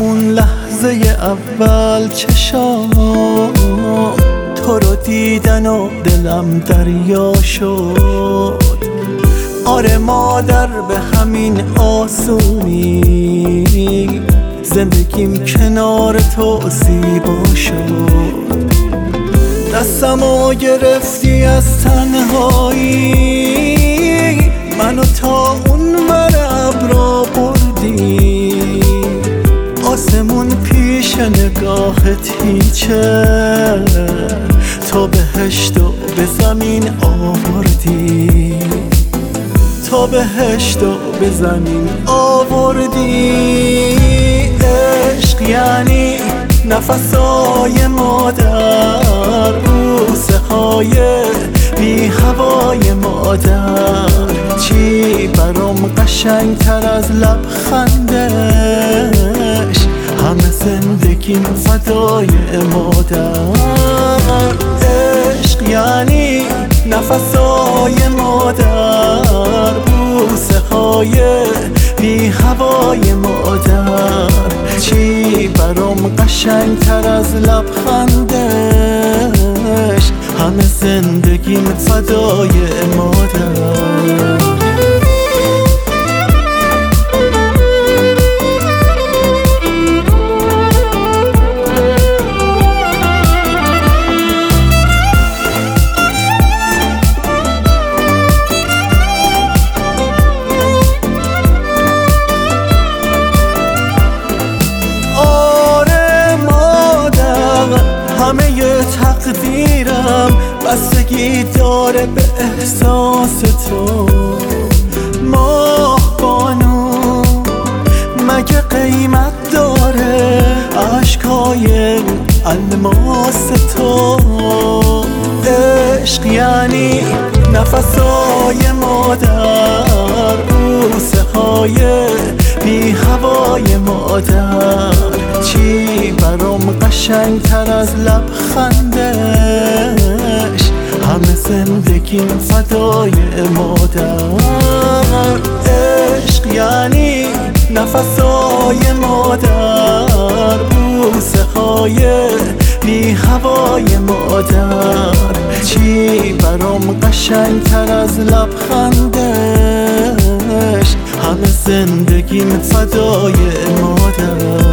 همون لحظه اول چشام تو رو دیدن و دلم دریا شد. آره مادر به همین آسونی زندگیم کنار تو زیبا شد. دستمو گرفتی از تنهایی، منو تا اون ور ابرا بردی. آسمون پیش نگاهت هیچه، تو بهشتو به زمین آوردی. تو بهشتو به زمین آوردی. عشق یعنی نفسای مادر، بوسه های بی هوای مادر. چی برام قشنگ تر از لبخندش، همه زندگیم فدای مادر. عشق یعنی نفسای مادر، بوسه های بی هوای مادر. چی برام قشنگ تر از لبخندش، همه زندگیم فدای مادر. همه تقدیرم بستگی داره به احساس تو. ماه بانو مگه قیمت داره عشقای الماس تو. عشق یعنی نفسای مادر، بوسه های بی هوای مادر. چی برام قشنگ تر از لبخندش، همه زندگیم فدای مادر. عشق یعنی نفسای مادر، بوسه های بی هوای مادر. چی برام قشنگ تر از لبخندش، همه زندگیم فدای مادر.